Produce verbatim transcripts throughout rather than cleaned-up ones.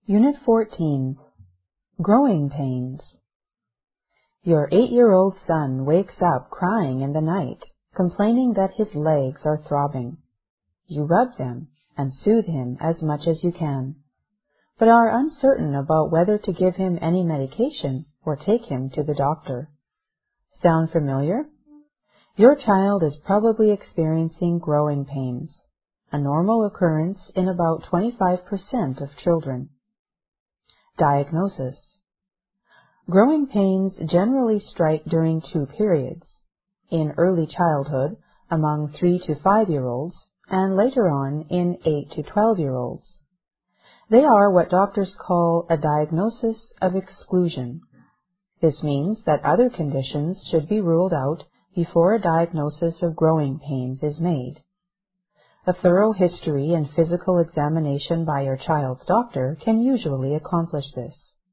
Unit fourteen. Growing Pains. Your eight-year-old son wakes up crying in the night, complaining that his legs are throbbing. You rub them and soothe him as much as you can, but are uncertain about whether to give him any medication or take him to the doctor. Sound familiar? Your child is probably experiencing growing pains, a normal occurrence in about twenty-five percent of children. Diagnosis. Growing pains generally strike during two periods, in early childhood among three to five-year-olds and later on in eight to twelve-year-olds. They are what doctors call a diagnosis of exclusion. This means that other conditions should be ruled out before a diagnosis of growing pains is made. A thorough history and physical examination by your child's doctor can usually accomplish this.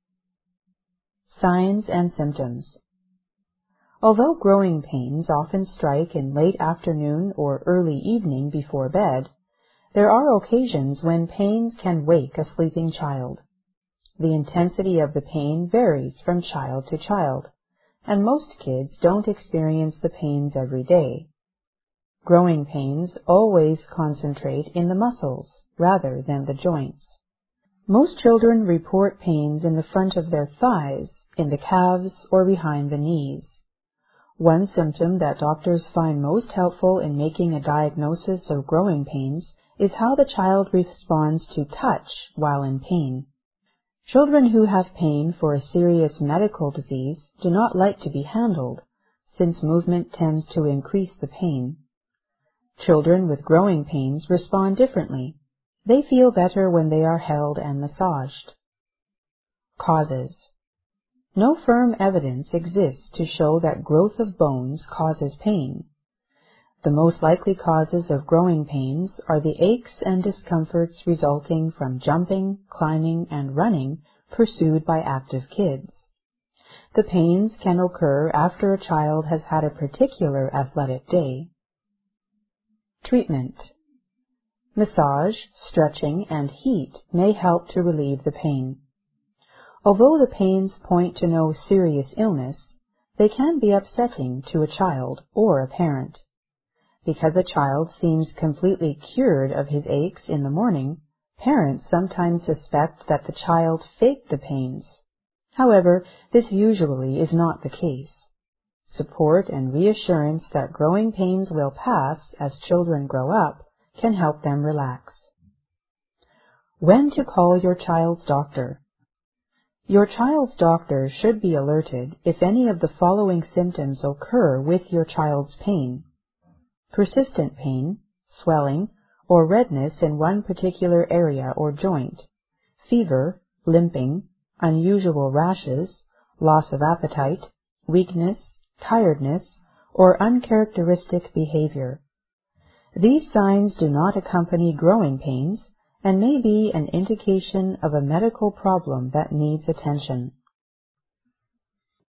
Signs and symptoms. Although growing pains often strike in late afternoon or early evening before bed, there are occasions when pains can wake a sleeping child. The intensity of the pain varies from child to child, and most kids don't experience the pains every day. Growing pains always concentrate in the muscles rather than the joints. Most children report pains in the front of their thighs, in the calves, or behind the knees. One symptom that doctors find most helpful in making a diagnosis of growing pains is how the child responds to touch while in pain. Children who have pain for a serious medical disease do not like to be handled, since movement tends to increase the pain. Children with growing pains respond differently. They feel better when they are held and massaged. Causes. No firm evidence exists to show that growth of bones causes pain. The most likely causes of growing pains are the aches and discomforts resulting from jumping, climbing, and running pursued by active kids. The pains can occur after a child has had a particular athletic day. Treatment. Massage, stretching, and heat may help to relieve the pain. Although the pains point to no serious illness, they can be upsetting to a child or a parent. Because a child seems completely cured of his aches in the morning, parents sometimes suspect that the child faked the pains. However, this usually is not the case. Support and reassurance that growing pains will pass as children grow up can help them relax. When to call your child's doctor. Your child's doctor should be alerted if any of the following symptoms occur with your child's pain: persistent pain, swelling, or redness in one particular area or joint, fever, limping, unusual rashes, loss of appetite, weakness, tiredness, or uncharacteristic behavior. These signs do not accompany growing pains and may be an indication of a medical problem that needs attention.